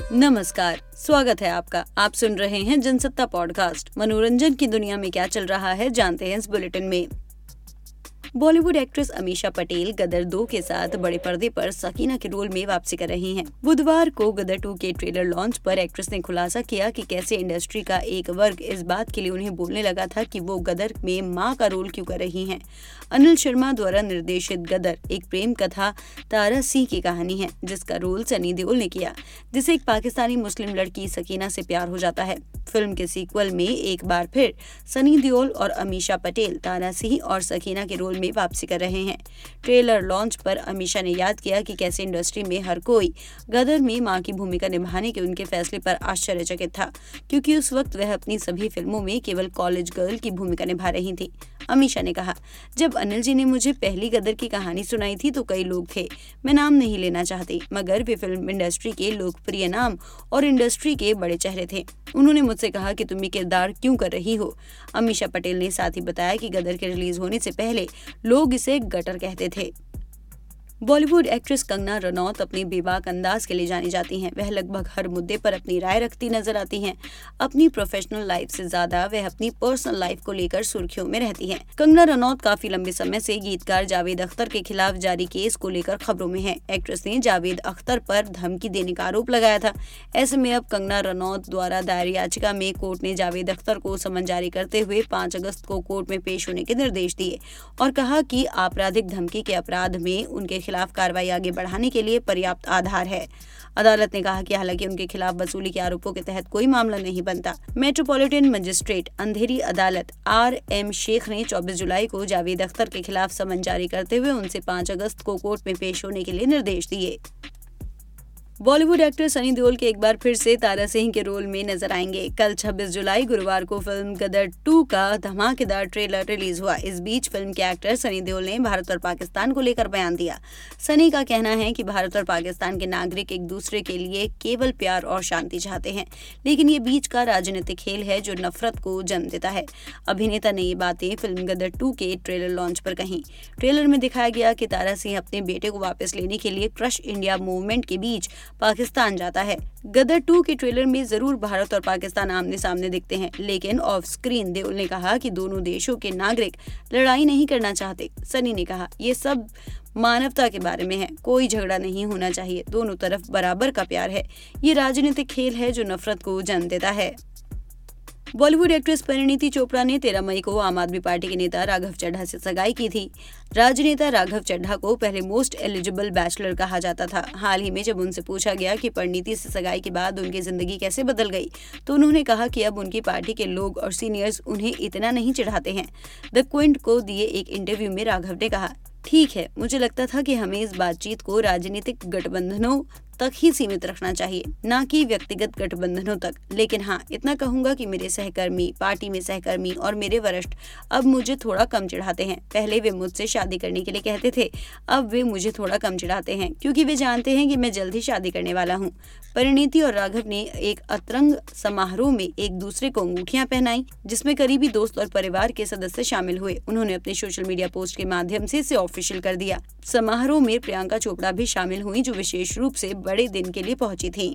नमस्कार, स्वागत है आपका। आप सुन रहे हैं जनसत्ता पॉडकास्ट। मनोरंजन की दुनिया में क्या चल रहा है जानते हैं इस बुलेटिन में। बॉलीवुड एक्ट्रेस अमीषा पटेल गदर 2 के साथ बड़े पर्दे पर सकीना के रोल में वापसी कर रही हैं। बुधवार को गदर 2 के ट्रेलर लॉन्च पर एक्ट्रेस ने खुलासा किया कि कैसे इंडस्ट्री का एक वर्ग इस बात के लिए उन्हें बोलने लगा था कि वो गदर में मां का रोल क्यों कर रही हैं। अनिल शर्मा द्वारा निर्देशित गदर एक प्रेम कथा तारा सिंह की कहानी है, जिसका रोल सनी देओल ने किया, जिसे एक पाकिस्तानी मुस्लिम लड़की सकीना से प्यार हो जाता है। फिल्म के सीक्वल में एक बार फिर सनी देओल और अमीषा पटेल तारा सिंह और सकीना के रोल में वापसी कर रहे हैं। ट्रेलर लॉन्च पर अमीषा ने याद किया कि कैसे इंडस्ट्री में हर कोई गदर में मां की भूमिका निभाने के उनके फैसले पर आश्चर्यचकित था, क्योंकि उस वक्त वह अपनी सभी फिल्मों में केवल कॉलेज गर्ल की भूमिका निभा रही थी। अमीषा ने कहा, जब अनिल जी ने मुझे पहली गदर की कहानी सुनाई थी तो कई लोग थे, मैं नाम नहीं लेना चाहती, मगर वे फिल्म इंडस्ट्री के लोकप्रिय नाम और इंडस्ट्री के बड़े चेहरे थे। उन्होंने मुझसे कहा कि तुम ये किरदार क्यों कर रही हो। अमीषा पटेल ने साथ ही बताया कि गदर के रिलीज होने से पहले लोग इसे गटर कहते थे। बॉलीवुड एक्ट्रेस कंगना रनौत अपने बेबाक अंदाज के लिए जानी जाती हैं। वह लगभग हर मुद्दे पर अपनी राय रखती नजर आती हैं। अपनी प्रोफेशनल लाइफ से ज्यादा वह अपनी पर्सनल लाइफ को लेकर सुर्खियों में रहती हैं। कंगना रनौत काफी लंबे समय से गीतकार जावेद अख्तर के खिलाफ जारी केस को लेकर खबरों में है। एक्ट्रेस ने जावेद अख्तर पर धमकी देने का आरोप लगाया था। ऐसे में अब कंगना रनौत द्वारा दायर याचिका में कोर्ट ने जावेद अख्तर को समन जारी करते हुए 5 अगस्त को कोर्ट में पेश होने के निर्देश दिए और कहा कि आपराधिक धमकी के अपराध में उनके खिलाफ कार्रवाई आगे बढ़ाने के लिए पर्याप्त आधार है। अदालत ने कहा कि हालांकि उनके खिलाफ वसूली के आरोपों के तहत कोई मामला नहीं बनता। मेट्रोपॉलिटन मजिस्ट्रेट अंधेरी अदालत RM शेख ने 24 जुलाई को जावेद अख्तर के खिलाफ समन जारी करते हुए उनसे 5 अगस्त को कोर्ट में पेश होने के लिए निर्देश दिए। बॉलीवुड एक्टर सनी देओल के एक बार फिर से तारा सिंह के रोल में नजर आएंगे। कल 26 जुलाई गुरुवार को फिल्म गदर 2 का धमाकेदार ट्रेलर रिलीज हुआ। इस बीच फिल्म के एक्टर सनी देओल ने भारत और पाकिस्तान को लेकर बयान दिया। सनी का कहना है कि भारत और पाकिस्तान के नागरिक एक दूसरे के लिए केवल प्यार और शांति चाहते हैं, लेकिन ये बीच का राजनीतिक खेल है जो नफरत को जन्म देता है। अभिनेता ने ये बातें फिल्म गदर 2 के ट्रेलर लॉन्च पर कही। ट्रेलर में दिखाया गया कि तारा सिंह अपने बेटे को वापस लेने के लिए क्रश इंडिया मूवमेंट के बीच पाकिस्तान जाता है। गदर 2 के ट्रेलर में जरूर भारत और पाकिस्तान आमने सामने दिखते हैं, लेकिन ऑफ स्क्रीन देओल ने कहा कि दोनों देशों के नागरिक लड़ाई नहीं करना चाहते। सनी ने कहा, ये सब मानवता के बारे में है, कोई झगड़ा नहीं होना चाहिए, दोनों तरफ बराबर का प्यार है। ये राजनीतिक खेल है जो नफरत को जन्म देता है। बॉलीवुड एक्ट्रेस परिणीति चोपड़ा ने 13 मई को आम आदमी पार्टी के नेता राघव चड्ढा से सगाई की थी। राजनेता राघव चड्ढा को पहले मोस्ट एलिजिबल बैचलर कहा जाता था। हाल ही में जब उनसे पूछा गया कि परिणीति से सगाई के बाद उनकी जिंदगी कैसे बदल गई, तो उन्होंने कहा कि अब उनकी पार्टी के लोग और सीनियर्स उन्हें इतना नहीं चिढ़ाते हैं। द क्विंट को दिए एक इंटरव्यू में राघव ने कहा, ठीक है, मुझे लगता था कि हमें इस बातचीत को राजनीतिक गठबंधनों तक ही सीमित रखना चाहिए, ना कि व्यक्तिगत गठबंधनों तक। लेकिन हाँ, इतना कहूंगा कि मेरे सहकर्मी, पार्टी में सहकर्मी और मेरे वरिष्ठ अब मुझे थोड़ा कम चिढ़ाते हैं। पहले वे मुझसे शादी करने के लिए कहते थे, अब वे मुझे थोड़ा कम चिढ़ाते हैं, क्योंकि वे जानते हैं कि मैं जल्द ही शादी करने वाला हूँ। परिणीति और राघव ने एक अतरंग समारोह में एक दूसरे को अंगूठियां पहनाई, जिसमें करीबी दोस्त और परिवार के सदस्य शामिल हुए। उन्होंने अपने सोशल मीडिया पोस्ट के माध्यम से इसे ऑफिशियल कर दिया। समारोह में प्रियंका चोपड़ा भी शामिल हुई, जो विशेष रूप से बड़े दिन के लिए पहुंची थीं।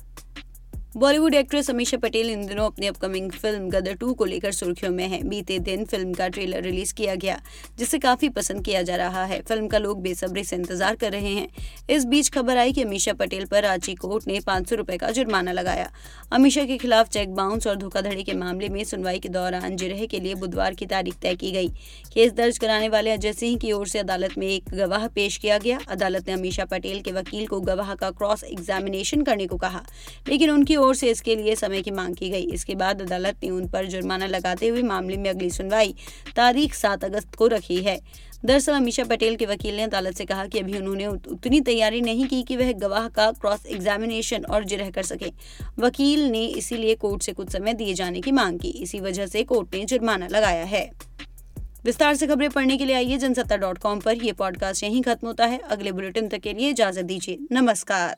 बॉलीवुड एक्ट्रेस अमीषा पटेल इन दिनों अपनी अपकमिंग फिल्म गदर 2 को लेकर सुर्खियों में है। बीते दिन फिल्म का ट्रेलर रिलीज किया गया, जिसे काफी पसंद किया जा रहा है। फिल्म का लोग बेसब्री से इंतजार कर रहे हैं। इस बीच खबर आई कि अमीषा पटेल पर रांची कोर्ट ने 500 रुपए का जुर्माना लगाया। अमीषा के खिलाफ चेक बाउंस और धोखाधड़ी के मामले में सुनवाई के दौरान जिरह के लिए बुधवार की तारीख तय की गई। केस दर्ज कराने वाले अजय सिंह की ओर से अदालत में एक गवाह पेश किया गया। अदालत ने अमीषा पटेल के वकील को गवाह का क्रॉस एग्जामिनेशन करने को कहा, लेकिन उनकी ओर से इसके लिए समय की मांग की गई। इसके बाद अदालत ने उन पर जुर्माना लगाते हुए मामले में अगली सुनवाई तारीख 7 अगस्त को रखी है। दरअसल अमीषा पटेल के वकील ने अदालत से कहा कि अभी उन्होंने उतनी तैयारी नहीं की कि वह गवाह का क्रॉस एग्जामिनेशन और जिरह कर सके। वकील ने इसीलिए कोर्ट से कुछ समय दिए जाने की मांग की। इसी वजह से कोर्ट ने जुर्माना लगाया है। विस्तार से खबरें पढ़ने के लिए आइए जनसत्ता.com पर। यह पॉडकास्ट यहीं खत्म होता है। अगले बुलेटिन तक के लिए इजाजत दीजिए। नमस्कार।